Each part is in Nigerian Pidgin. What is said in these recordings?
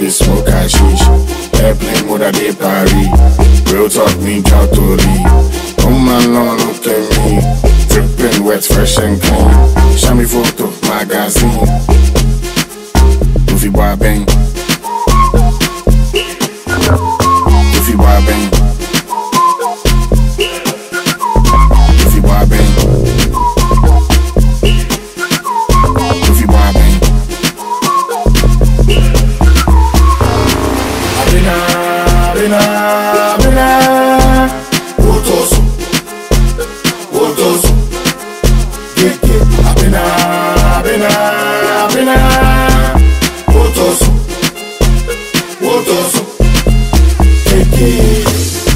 cannabis, smoke hashish. Airplane mode at the Paris. Real talk, me count to leave. Come along, look at me. Dripping wet, fresh and clean. Show me photo, magazine. Goofy boy bang. Goofy boy bang. Goofy boy bang. Goofy boy bang. Abina. Wotoso. Keke. Abina. Wotoso. Keke.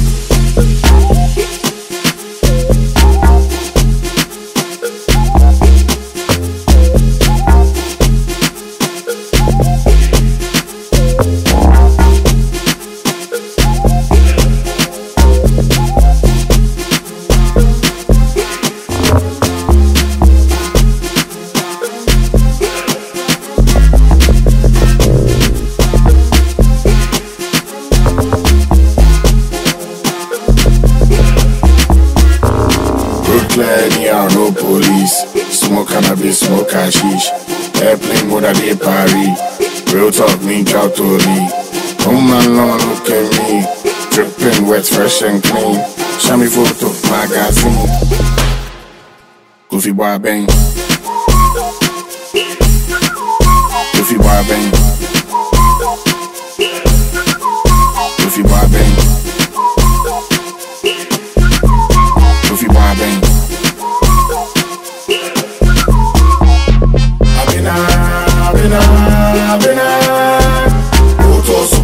No police. Smoke cannabis, smoke hashish. Airplane mode at the Paris. Real talk, me count to leave. Come along, look at me. Dripping wet, fresh and clean. Show me photo, magazine. Goofy boy bang. Goofy boy bang. Goofy boy bang. Goofy boy bang. Abina. Wotoso.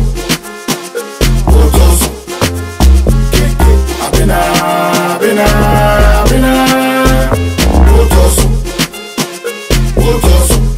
Keke. Abina. Wotoso.